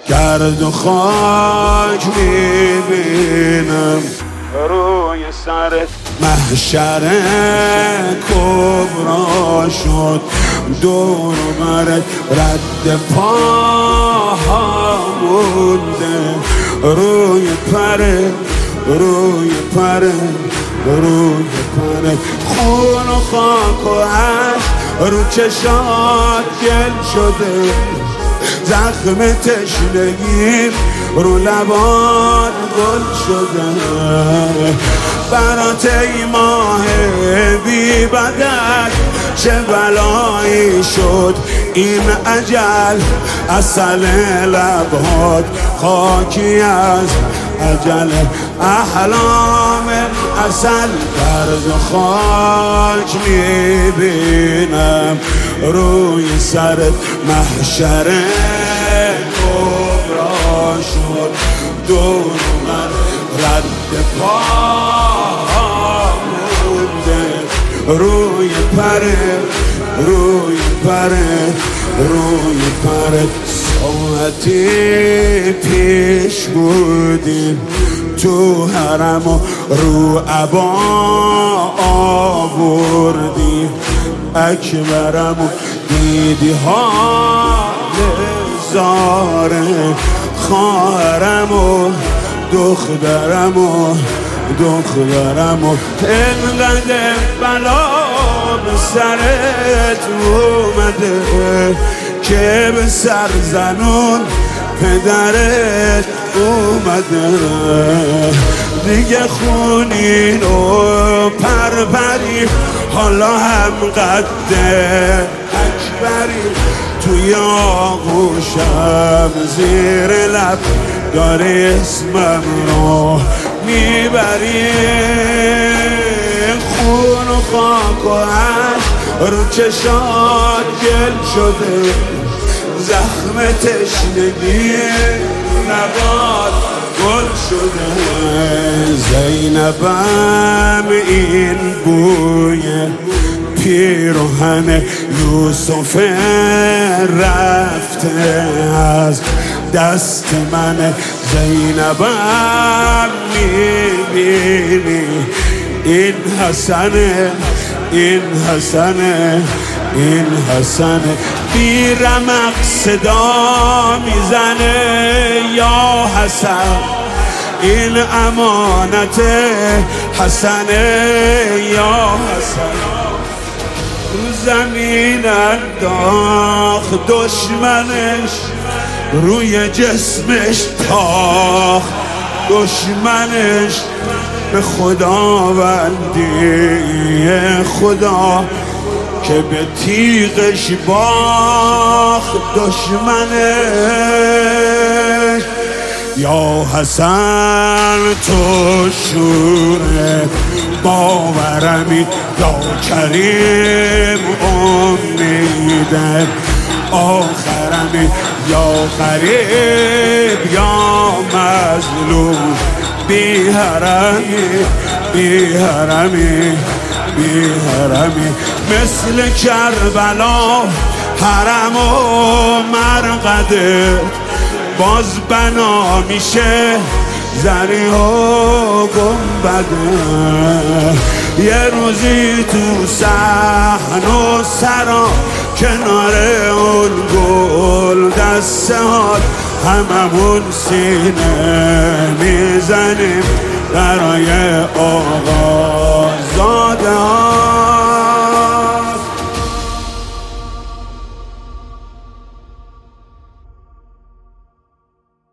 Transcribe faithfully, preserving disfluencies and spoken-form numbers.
گرد و خاک میبینم روی سرت. محشر کبرا شد دور برت، رد پاها مونده روی پرت، روی پرت، روی پرت. خون و خاک و عشق رو چشات گل شده، زخم تشنگی رو لبان گل شده. برات ای ماه بی بدک چه بلایی شد این اجل، عسل لبهات خاکی از اجل. احلام عسل گرد و خاک میبینم روی سرت. محشر کبرا شد دور من، رد پا مونده روی پرت، روی پرت، روی پرت. ساعتی پیش بودیم تو حرم و رو عبا آوردیم، اکبرم و دیدی حال زاره، خواهرم و دخترم و دخترم و انقدر بلا به سرت اومده که به سر زنون پدرت اومده. دیگه خونین و پرپری حالا هم قده اکبری، توی آغوشم زیر لب داری اسمم رو میبری. خون و خاک و عشق رو چشات گل شده، زخم تشنگی نبات گل شده. زینبم این بوی پیراهن یوسف رفته از دست من. زینبم میبینی این حسنه، این حسنه، این حسنه. بی رمق صدا میزنه یا حسن، این امانت حسنه یا حسن. رو زمین انداخت دشمنش، روی جسمش تاخت دشمنش. به خداوندی خدا که به تیغش باخت دشمنش. یا حسن تو شوره باورمی، یا کریم امیده آخرمی، یا غریب یا مظلوم، بی حرمی، بی حرمی، بی حرمی. مثل کربلا حرم و مرقده باز بنا میشه زری و گنبده. یه روزی تو صحن و سرا کنار اون گل دسته هات هممون سینه میزنیم برای آقا